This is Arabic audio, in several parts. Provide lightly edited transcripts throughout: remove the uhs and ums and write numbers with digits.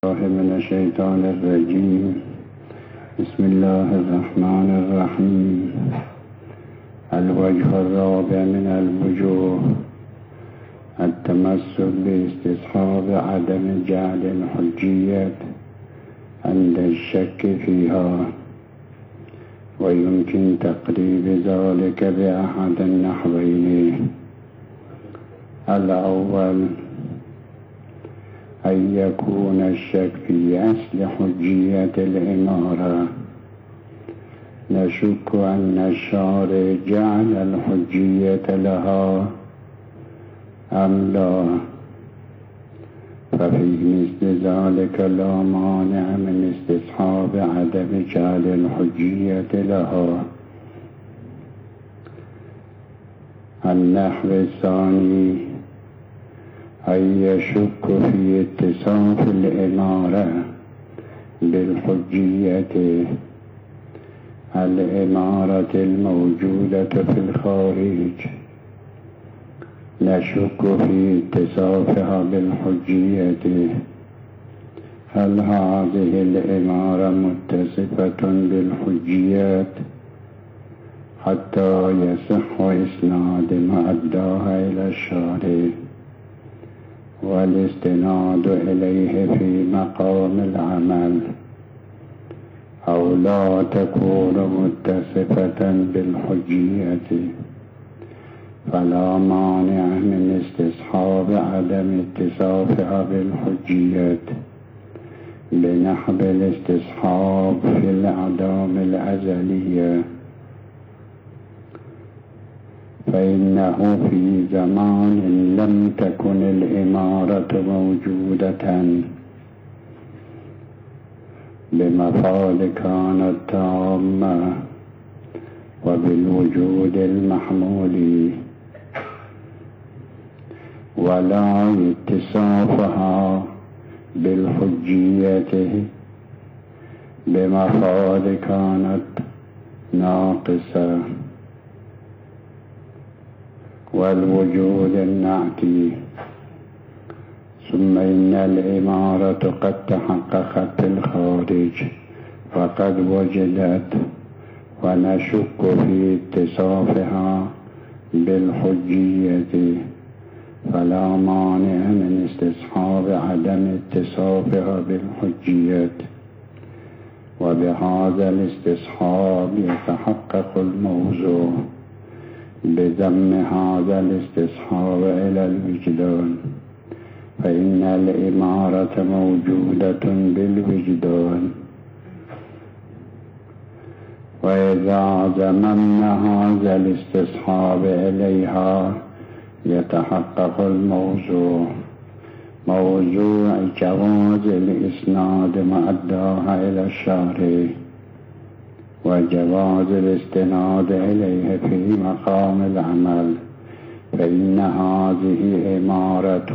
من الشيطان الرجيم. بسم الله الرحمن الرحيم. الوجه الرابع من الوجوه التمسك باستصحاب عدم جعل الحجية عند الشك فيها، ويمكن تقريب ذلك بأحد النحوين. الأول أن يكون الشك في أصل حجية الإمارة، نشك أن الشارع جعل الحجية لها أم لا، ففي مثل ذلك لا مانع من استصحاب عدم جعل الحجية لها. النحو الثاني أن يشك في اتصاف الإمارة بالحجية، الإمارة الموجودة في الخارج، نشك في اتصافها بالحجية. هل هذه الإمارة متصفة بالحجيات حتى يصح إسناد ما أداها إلى الشارع والاستناد إليه في مقام العمل، أو لا تكون متصفة بالحجية، فلا مانع من استصحاب عدم اتصافها بالحجية بنحو الاستصحاب في الأعدام الأزلية. فإنه في زمان لم تكن الإمارة موجودة بمفاد كانت تامة وبالوجود المحمول، ولا اتصافها بالحجية بمفاد كانت ناقصة والوجود النعتي. ثم إن الإمارة قد تحققت في الخارج وقد وجدت، ونشك في اتصافها بالحجية، فلا مانع من استصحاب عدم اتصافها بالحجية، وبهذا الاستصحاب يتحقق الموضوع بضم هذا الاستصحاب إلى الوجدان، فإن الإمارة موجودة بالوجدان. وإذا ضممنا هذا الاستصحاب إليها يتحقق الموضوع، موضوع جواز الإسناد ما أداها إلى الشارع وجواز الاستناد إليه في مقام العمل، فإن هذه إمارة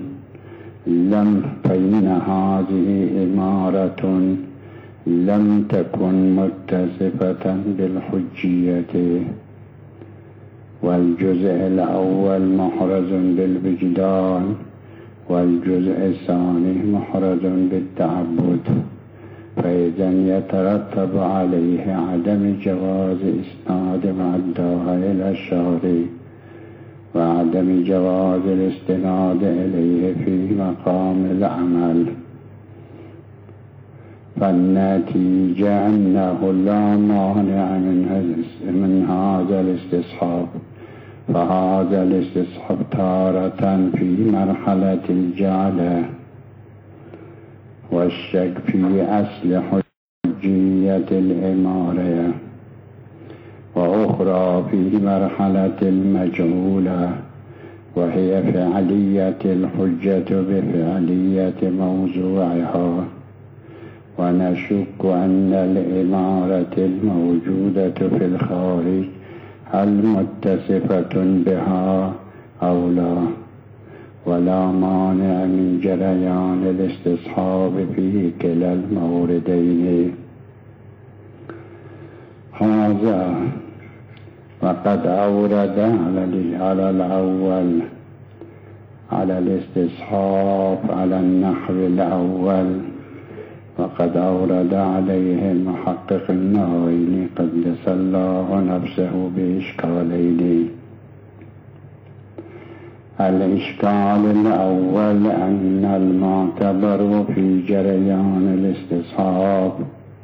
لم تكن متصفة بالحجية. والجزء الأول محرز بالوجدان، والجزء الثاني محرز بالتعبد، فإذا يترتب عليه عدم جواز إسناد ما أداها إلى الشارع وعدم جواز الاستناد إليه في مقام العمل. فالنتيجة أنه لا مانع من هذا الاستصحاب، فهذا الاستصحاب تارة في مرحلة الجعلة والشك في أصل حجية الإمارة، وأخرى في مرحلة المجهولة وهي فعلية الحجة بفعلية موضوعها. ونشك أن الإمارة الموجودة في الخارج هل متصفة بها أو لا، ولا مانع من جريان الاستصحاب في كلا الموردين. هذا وقد أورد على الأول على الاستصحاب على النحو الأول وقد أورد عليه المحقق النووي قدس الله نفسه بإشكالين. الإشكال الأول أن المعتبر في جريان الاستصحاب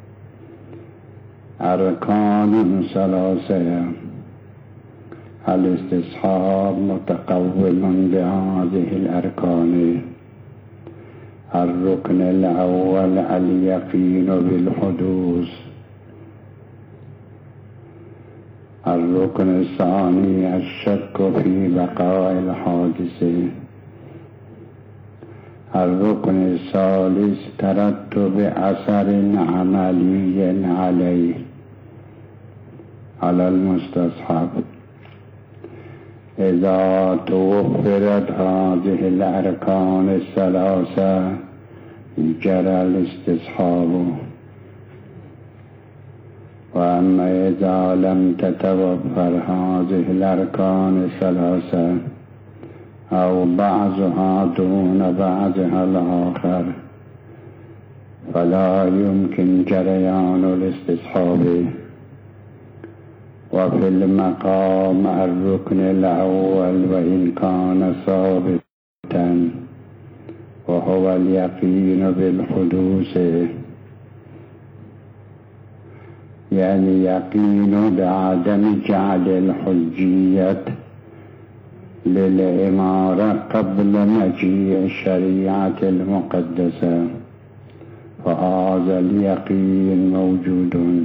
أركان ثلاثة. الاستصحاب متقوم بهذه الأركان: الركن الأول اليقين بالحدوث، الركن الثاني الشك في بقاء الحادث، الركن الثالث ترتب أثر عملي عليه على المستصحب. إذا توفرت هذه الأركان الثلاثة جرى الاستصحاب، وأما إذا لم تتوفر هذه الأركان الثلاثة أو بعضها دون بعضها الآخر فلا يمكن جريان الاستصحاب. وفي المقام الركن الأول وإن كان ثابتا وهو اليقين بالحدوث، يعني يقين بعدم جعل الحجية للإمارة قبل مجيء الشريعة المقدسة، فهذا اليقين موجود.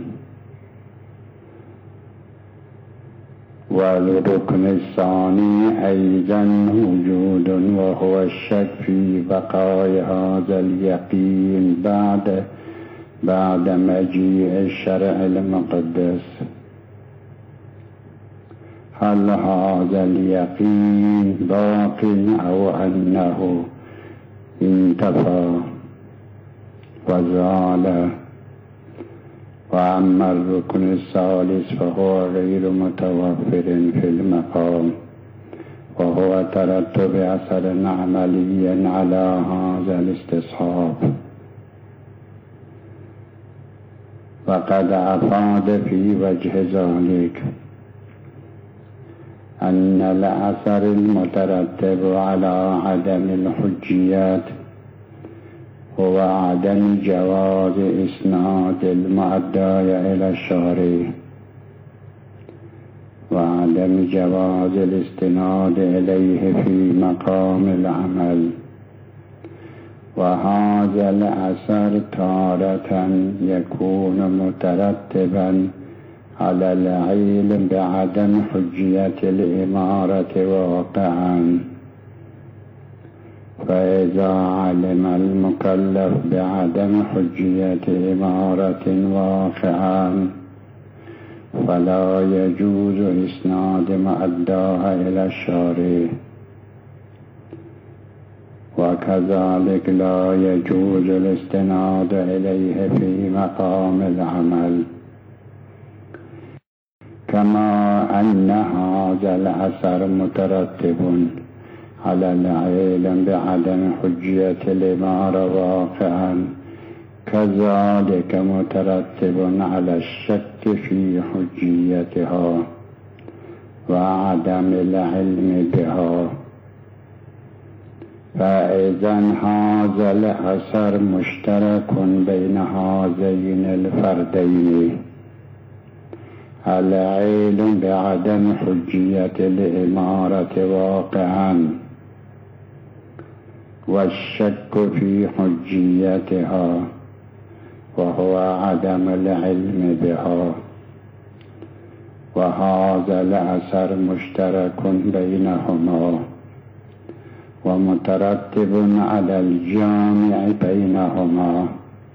والركن الثاني أيضا موجود، وهو الشك في بقاء هذا اليقين بعد مجيء الشرع المقدس. هل هذا اليقين باق أو أنه انتفى وزال؟ وأما الركن الثالث فهو غير متوفر في المقام، وهو ترتب أثر عملي على هذا الاستصحاب. وقد أفاد في وجه ذلك أن الأثر المترتب على عدم الحجيات هو عدم جواز إسناد المؤدى إلى الشارع، وعدم جواز الاستناد إليه في مقام العمل. وهذا الأثر تارة يكون مترتبا على العلم بعدم حجية الإمارة واقعا، فإذا علم المكلف بعدم حجية إمارة واقعا فلا يجوز إسناد مؤداها إلى الشارع، وكذلك لا يجوز الاستناد إليه في مقام العمل. كما أن هذا الأثر مترتب على العلم بعدم حجية الإمارة واقعا، كذلك مترتب على الشك في حجيتها وعدم العلم بها. فإذا هذا الأثر مشترك بين هذين الفردين: العلم بعدم حجية الإمارة واقعا والشك في حجيتها وهو عدم العلم بها. وهذا الأثر مشترك بينهما ومترتب على الجامع بينهما،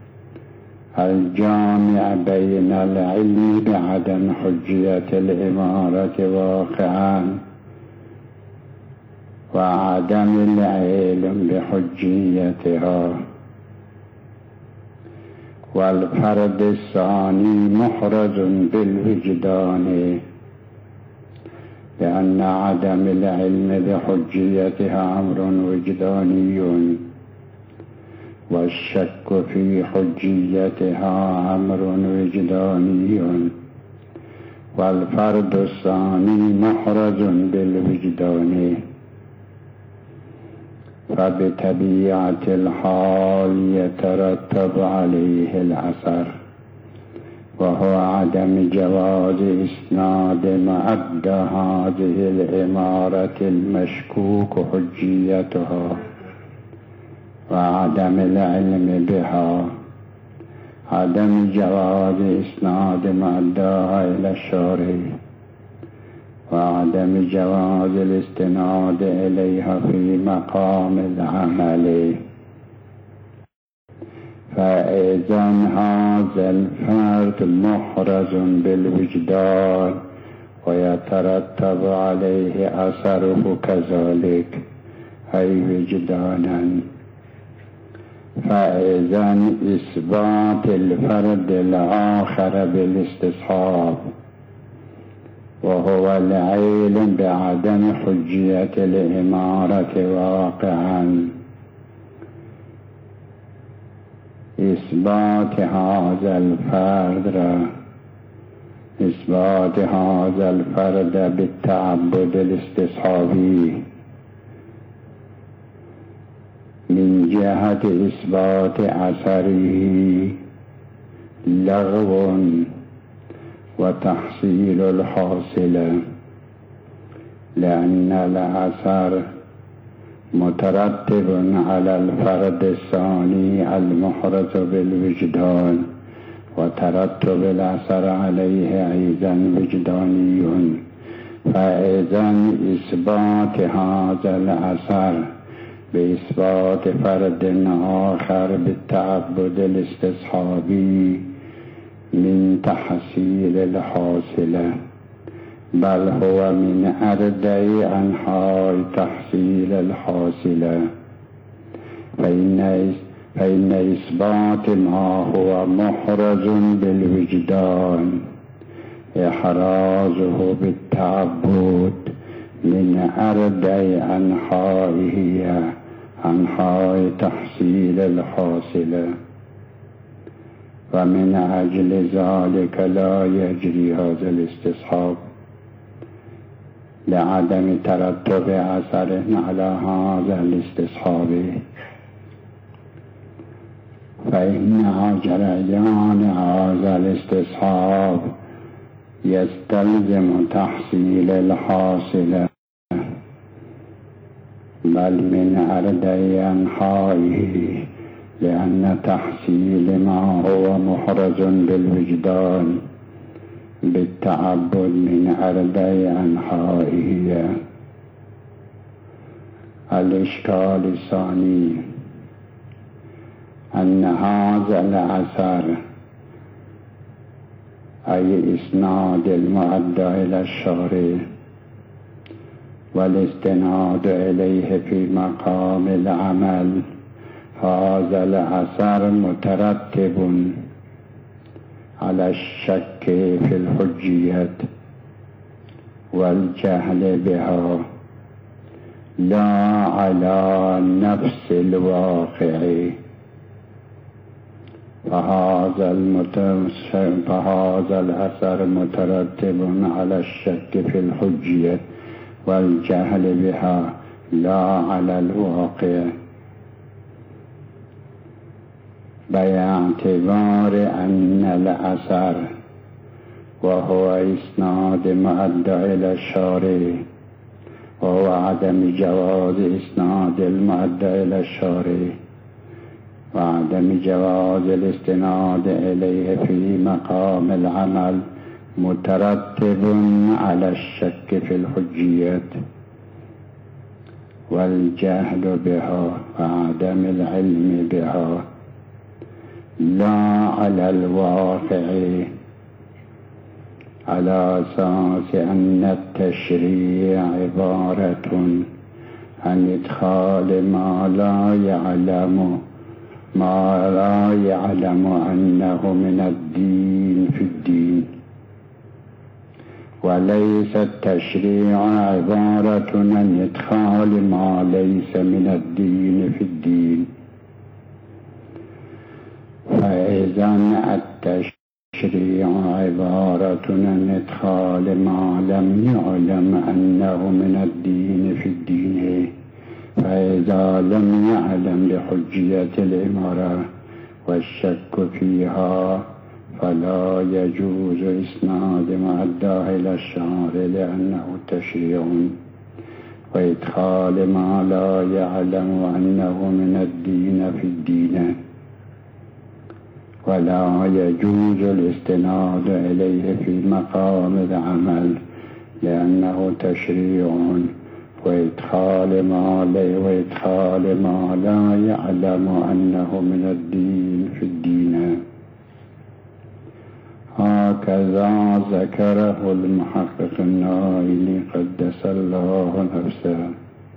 الجامع بين العلم بعدم حجية الإمارة واقعا وعدم العلم بحجيتها. والفرد الثاني محرز بالوجدان، لأن عدم العلم بحجيتها أمر وجداني، والشك في حجيتها أمر وجداني، والفرد الثاني محرز بالوجدان، فبطبيعة الحال يترتب عليه الأثر، وهو عدم جواز إسناد مؤدى هذه العمارة المشكوك حجيتها، وعدم العلم بها، عدم جواز إسناد مؤداها إلى الشارع، وعدم جواز الاستناد إليها في مقام العمل. فإذا هذا الفرد محرز بالوجدان ويترتب عليه أثره كذلك، أي وجدانا. فإذا إثبات الفرد الآخر بالاستصحاب، وهو العلم بعدم حجية الإمارة واقعا، إثبات هذا الفرد بالتعبد الاستصحابي من جهة إثبات أثره لغو وتحصيل الحاصل، لأن الأثر مترتب على الفرد الثاني المحرز بالوجدان، وترتب الأثر عليه أيضا وجداني. فإذا إثبات هذا الأثر بإثبات فرد آخر بالتعبد الاستصحابي من تحصيل الحاصل، بل هو من أردى أنحاء تحصيل الحاصل، فإن إثبات ما هو محرز بالوجدان إحرازه بالتعبد من أردى أنحاء تحصيل الحاصل، ومن أجل ذلك لا يجري هذا الاستصحاب لعدم ترتب أثر على هذا الاستصحاب، فإن جريان هذا الاستصحاب يستلزم تحصيل الحاصل، بل من أردى أنحائه، لأن تحصيل ما هو محرز بالوجدان بالتعبد من أردى أنحائه. الإشكال الثاني أن هذا الأثر أي إسناد المؤدى إلى الشارع والاستناد إليه في مقام العمل، هذا الأثر مترتب على الشك في الحجية والجهل بها، لا على نفس الواقع. فهذا الأثر مترتب على الشك في الحجية والجهل بها، لا على الواقع، باعتبار أن الأثر وهو إسناد مؤدى إلى الشارع، وهو عدم جواز إسناد المؤدى إلى الشارع، وعدم جواز الاستناد إليه في مقام العمل، مترتب على الشك في الحجية والجهل بها وعدم العلم بها، لا على الواقع، على أساس أن التشريع عبارة عن إدخال ما لا يعلم أنه من الدين في الدين، وليس التشريع عبارة عن إدخال ما ليس من الدين في الدين. فإذا التشريع عبارة عن إدخال ما لم يعلم أنه من الدين في الدين، فإذا لم يعلم بحجية الإمارة والشك فيها فلا يجوز إسناد ما أداه إلى الشارع لأنه تشريع، وإدخال ما لا يعلم أنه من الدين في الدين، ولا يجوز الاستناد إليه في مقام العمل لأنه تشريع، وإدخال ما لا يعلم أنه من الدين في الدين. هكذا ذكره المحقق النائلي قدس الله نفسه،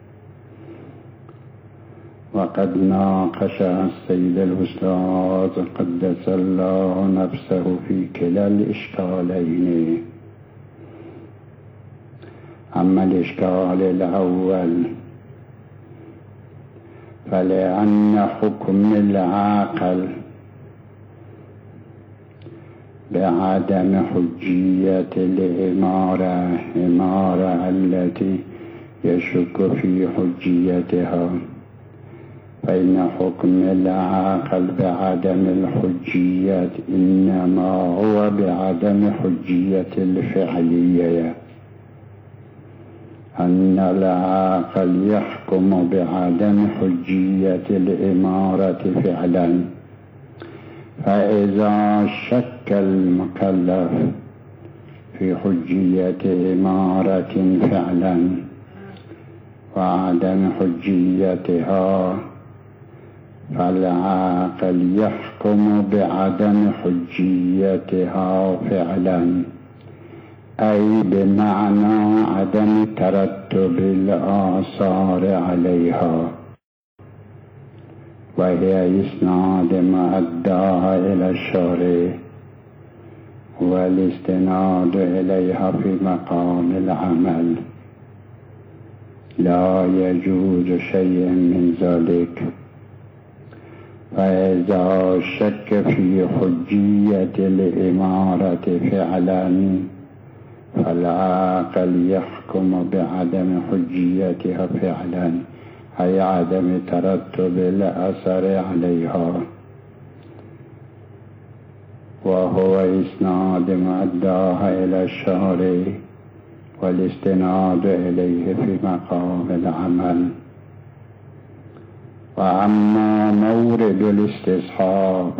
وقد ناقش السيد الأستاذ قدس الله نفسه في كلا الإشكالين. أما الإشكال الأول فلأن حكم العاقل بعدم حجية الإمارة التي يشك في حجيتها، فإن حكم العاقل بعدم الحجية إنما هو بعدم حجية الفعلية، أن العاقل يحكم بعدم حجية الإمارة فعلا، فإذا شك المكلف في حجية إمارة فعلا وعدم حجيتها فالعاقل يحكم بعدم حجيتها فعلا، أي بمعنى عدم ترتب الآثار عليها، وهي إسناد ما أداها إلى الشارع والاستناد إليها في مقام العمل. لا يجوز شيء من ذلك. فإذا شك في حجية الإمارة فعلا فالعاقل يحكم بعدم حجيتها فعلا، أي عدم ترتب الأثر عليها، وهو إسناد ما أداها إلى الشارع والاستناد إليه في مقام العمل. وأما مورد الاستصحاب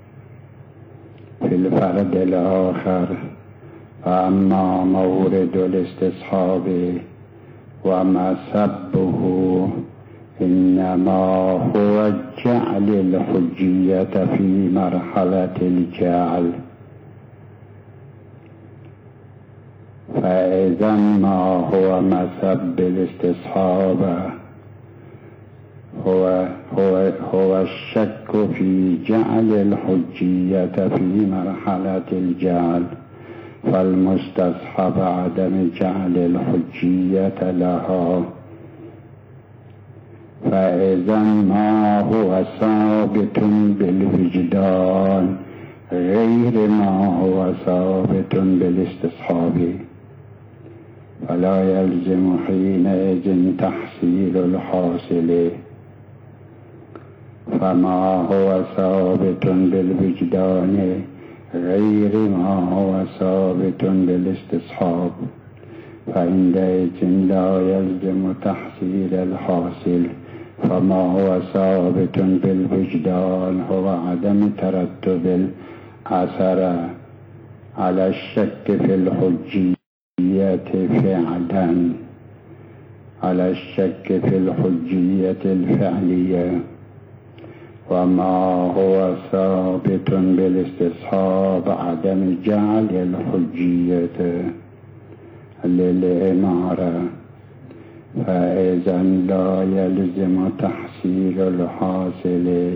في الفرد الآخر، فأما مورد الاستصحاب ومسبه إنما هو جعل الحجية في مرحلة الجعل، فإذا ما هو مسب الاستصحاب هو الشك في جعل الحجية في مرحلة الجعل، فالمستصحب عدم جعل الحجية لها. فإذا ما هو ثابت بالوجدان غير ما هو ثابت بالاستصحاب، فلا يلزم حينئذ تحصيل الحاصل. فما هو ثابت بالوجدان غير ما هو ثابت بالاستصحاب، فعندئذ لا يلزم تحصيل الحاصل. فما هو ثابت بالوجدان هو عدم ترتب الأثر على الشك في الحجية فعلا، على الشك في الحجية الفعلية. وما هو ثابت بالاستصحاب عدم جعل الحجية للإمارة، فإذا لا يلزم تحصيل الحاصل.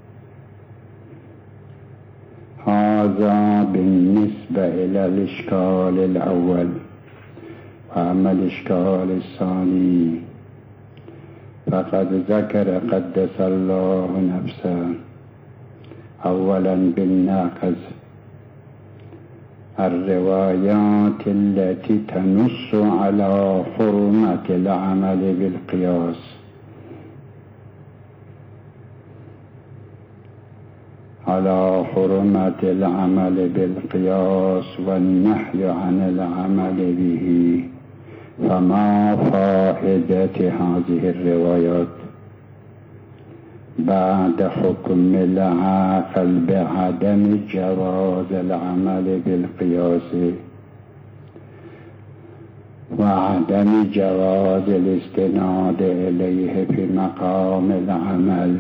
هذا بالنسبة إلى الإشكال الأول. وأما الإشكال الثاني فقد ذكر قدس الله نفسه أولا بالناقض: الروايات التي تنص على حرمة العمل بالقياس، على حرمة العمل بالقياس والنهي عن العمل به. فما فائدة هذه الروايات بعد حكم العاقل بعدم جواز العمل بالقياس وعدم جواز الاستناد إليه في مقام العمل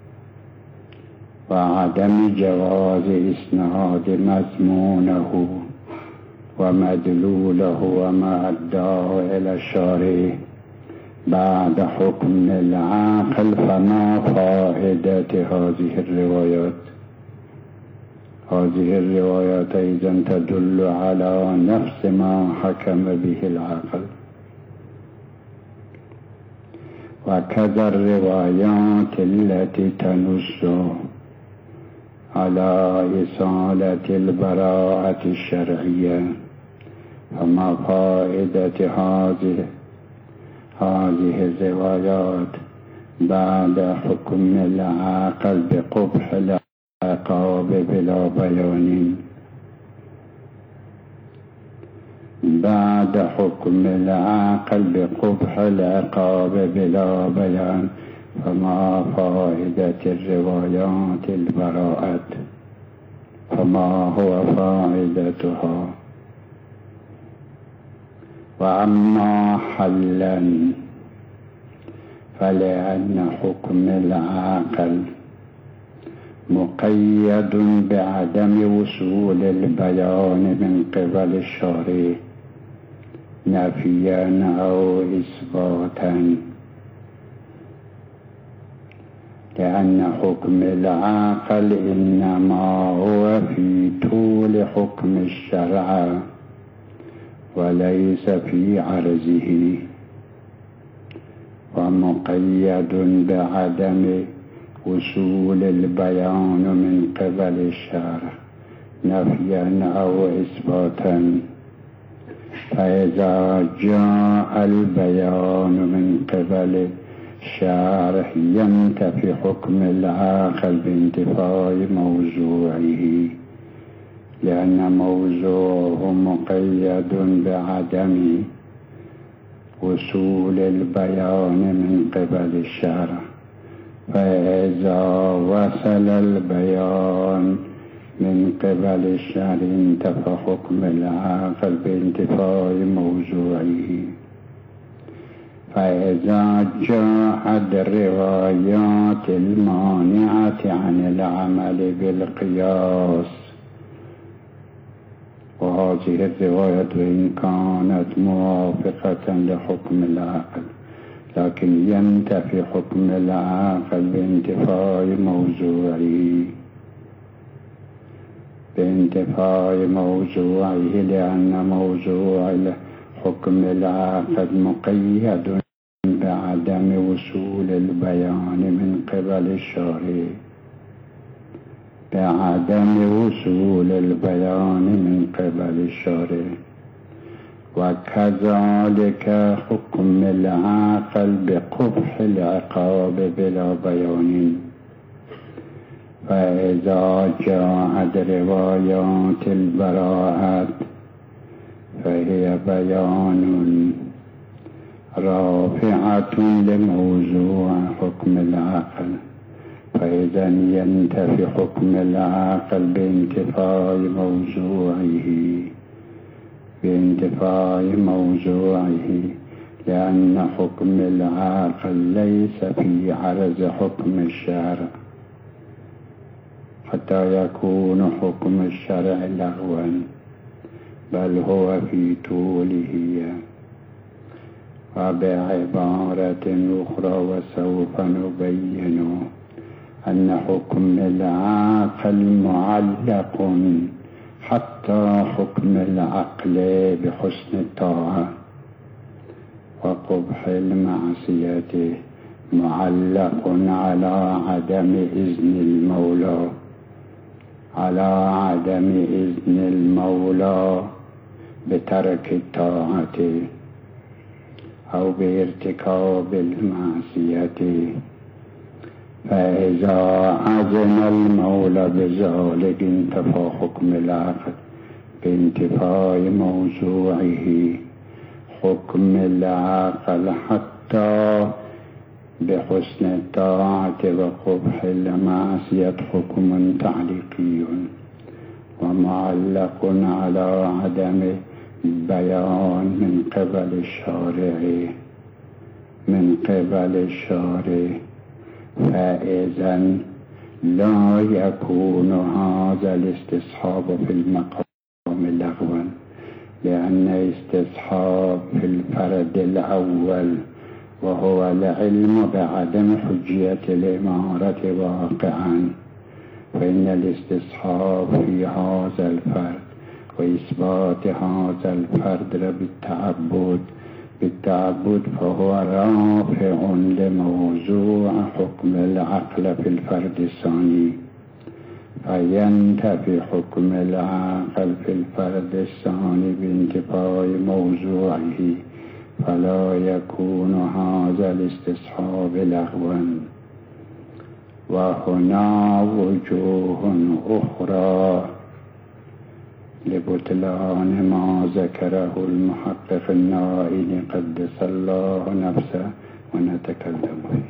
وعدم جواز إسناد مضمونه ومدلوله وما أداه إلى الشارع بعد حكم العاقل؟ فما فائدة هذه الروايات؟ هذه الروايات أيضا تدل على نفس ما حكم به العاقل. وكذا الروايات التي تنص على إصالة البراءة الشرعية، فما فائدة هذه الروايات بعد حكم العاقل بقبح العقاب بلا بيان؟ بعد حكم العاقل بقبح العقاب بلا بيان، فما فائدة الروايات البراءة؟ فما هو فائدتها؟ وأما حلا فلأن حكم العاقل مقيد بعدم وصول البيان من قبل الشارع نفيا أو إثباتا، لأن حكم العاقل إنما هو في طول حكم الشرع وليس في عرضه، ومقيد بعدم وصول البيان من قبل الشارع نفيا أو إثباتا. فإذا جاء البيان من قبل الشارع ينتفي حكم العاقل بانتفاء موضوعه، لأن موضوعه مقيد بعدم وصول البيان من قبل الشارع. فإذا وصل البيان من قبل الشارع انتفى حكم العاقل بانتفاء موضوعه. فإذا جاءت الروايات المانعة عن العمل بالقياس، وهذه الرواية إن كانت موافقة لحكم العاقل لكن ينتفي حكم العاقل بانتفاء موضوعه، لأن موضوع حكم العاقل مقيد بعدم وصول البيان من قبل الشارع، بعدم وصول البيان من قبل الشارع. وكذلك حكم العاقل بقبح العقاب بلا بيان. فإذا جاءت روايات البراءة فهي بيان رافعة لموضوع حكم العاقل، فإذا ينتفي حكم العاقل بانتفاء موضوعه، لأن حكم العاقل ليس في عرض حكم الشرع حتى يكون حكم الشرع لغوا، بل هو في طوله. وبعبارة أخرى وسوف نبين أن حكم العاقل معلق حتى حكم العقل بحسن الطاعة، وقبح المعصية معلق على عدم إذن المولى على عدم إذن المولى بترك الطاعة أو بارتكاب المعصية، فإذا أذن المولى بذلك انتفى حكم العقل بانتفاء موضوعه حكم العقل، حتى بحسن الطاعة وقبح المعصية حكم تعليقي ومعلق على عدم بيان من قبل الشارع، فإذا لا يكون هذا الاستصحاب في المقام لغوا، لأن استصحاب في الفرد الأول وهو العلم بعدم حجية الإمارة واقعا، فإن الاستصحاب في هذا الفرد وإثبات هذا الفرد بالتعبد فهو رافع لموضوع حكم العقل في الفرد الثاني، فينتفي حكم العقل في الفرد الثاني بانتفاء موضوعه، فلا يكون هذا الاستصحاب لغوا. وهنا وجوه أخرى لبطلان ما ذكره المحقق النائل قدس الله نفسه ونتكلم فيه.